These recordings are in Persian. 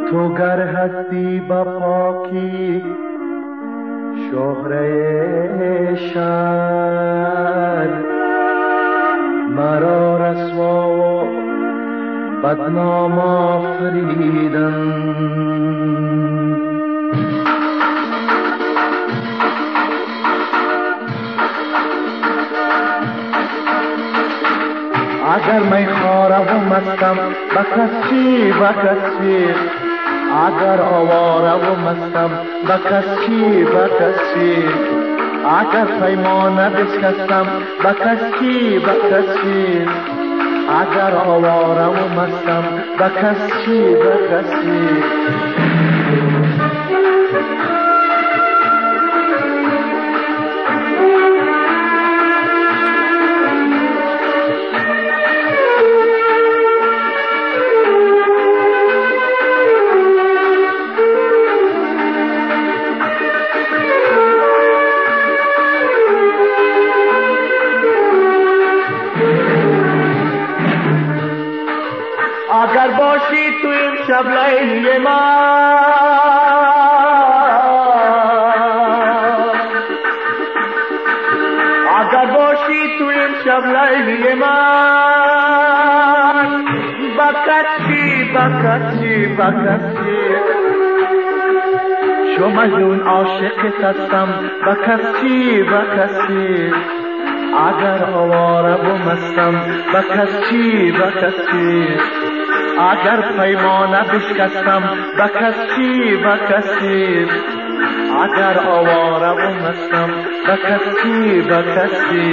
تو گر هستی با پاکی شهره شهر، مرا رسوا و بدنام آفریدن. اگر می خواره و مستم بکسی بکسی، اگر آواره و مستم بکسی بکسی، اگر پیمانه بشکستم بکسی بکسی، اگر آواره و مستم بکسی بکسی. اگر باشی تو این شب لیلی من، اگر باشی تو این شب لیلی من، بکسی بکسی بکسی، چو مجنون عاشقت هستم بکسی بکسی، اگر آواره و مستم بکسی بکسی، اگر پیمانه بشکستم بکسی بکسی، اگر آواره و مستم بکسی بکسی.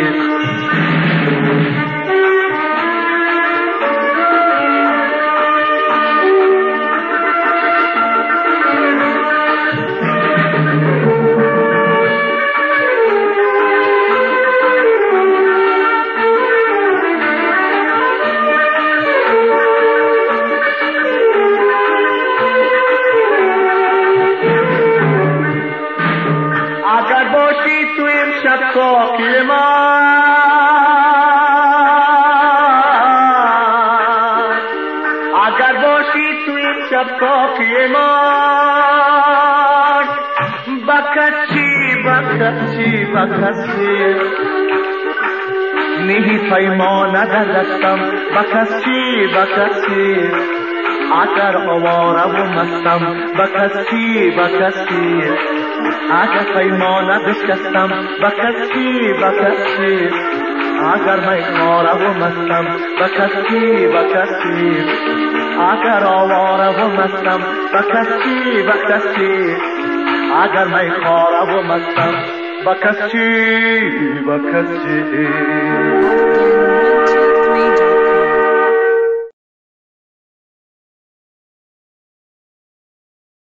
اگر باشی تو این شب ساقی من، اگر باشی تو این شب ساقی من، بکسی بکسی بکسی، نیهی پیمانه در دستم بکسی بکسی، اگر آواره و مستم بکسی بکسی، اگر پیمانه بشکستم بکسی بکسی، اگر می خواره و مستم بکسی بکسی، اگر آواره و مستم بکسی بکسی، اگر می خواره و مستم بکسی بکسی.